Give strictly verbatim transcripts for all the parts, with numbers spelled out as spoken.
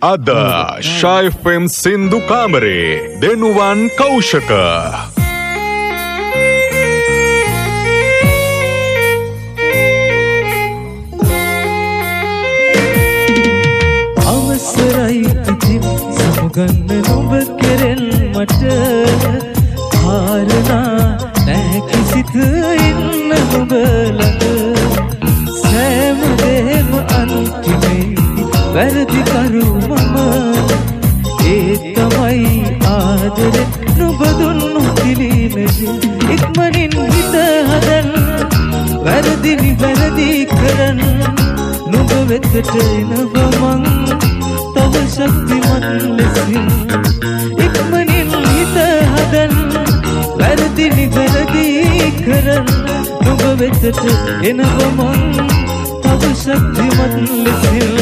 Ada Shai F M Sindhu Kamare Denuwan Kaushaka Avasarai itin samuganna nuba keren mata Dharana naha kisitha inna nuba ළඟ සෑම දේම අන්තිමේ වැරදි කරු මම ඒ තමයි ආදරේ නුඹ දුන්නු කිලිනද ඉක්මනින් හිත හදන්න වැරදි නිවැරදි කරන්න නුඹ වෙතට එනවා මං තව ශක්තිමත් ලෙසින් ඉක්මනින් හිත හදන්න වැරදි නිවැරදි කරන්න නුඹ වෙතට එනවා මං තව ශක්තිමත් ලෙසින්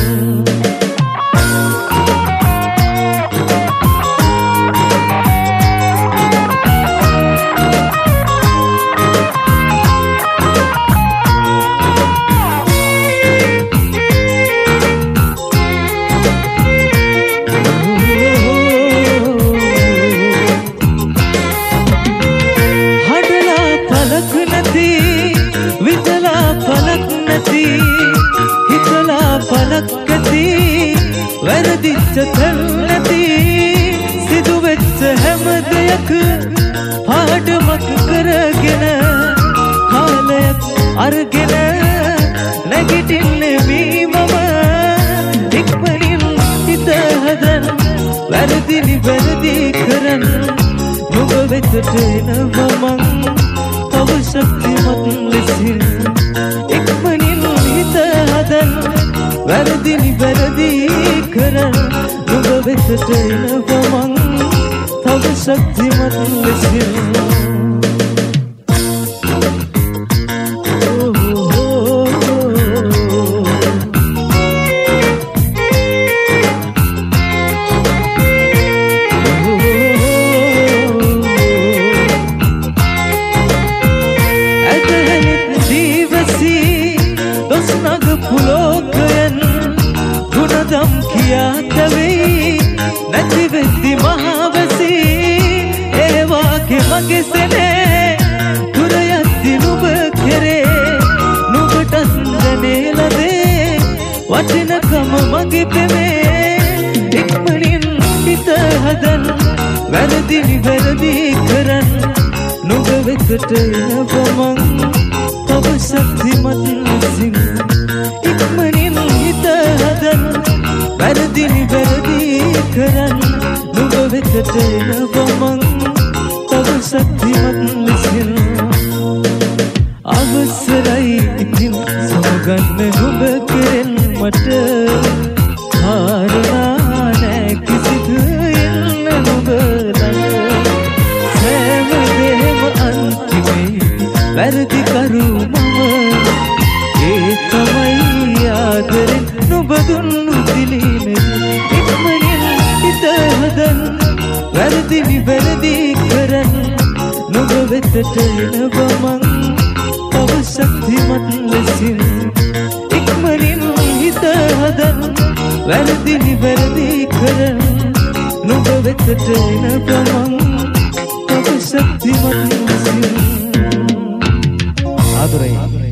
වැරදිච්ච තැන් නැති සිදුවෙච්ච හැම දෙයක් පාඩමක් කරගෙන කාලයක් අරගෙන නැගිටින්නේ මම ඉක්මනින් හිත හදන්න වැරදි නිවැරදි කරන්න නුඹ වෙතට එනවා මං තව ශක්තිමත් ලෙසින් ඉක්මනින් හිත හදන්න වැරදි නිවැරදි කරන්න නුඹ වෙතට එනවා මං තව ශක්තිමත් ලෙසින් නැති වෙද්දි මහවැසි ඒ වාගේ මගේ සෙනේ දුර යද්දි නුඹ කෙරේ නුඹට දැනෙලදේ වටිනකම මගේ පෙමේ ඉක්මනින් හිත හදන්න වැරදි නිවැරදි කරන්න නුඹ වෙතට එනවා මං තව ශක්තිමත් ලෙසින් ඉක්මනින් හිත හදන්න වැරදි නිවැරදි කරන්න නුඹ වෙතට එනවා මං තව ශක්තිමත් ලෙසින් අවසරයි ඉතින් සමගන්න නුඹ කෙරෙන් මට කාරණා නෑ කිසිදු එන්න නුඹ ළඟ සෑම දේම අන්තිමේ වැරදි කරු මම ඒ තමයි ආදරේ නුඹ දුන්නු දිලිනේ ඉක්මනින් හිත හදන්න වැරදි නිවැරදි කරන්න නුඹ වෙතට එනවා මං තව ශක්තිමත් ලෙසින් ඉක්මනින් හිත හදන්න වැරදි නිවැරදි කරන්න නුඹ වෙතට එනවා මං තව ශක්තිමත් ලෙසින් ආදරේ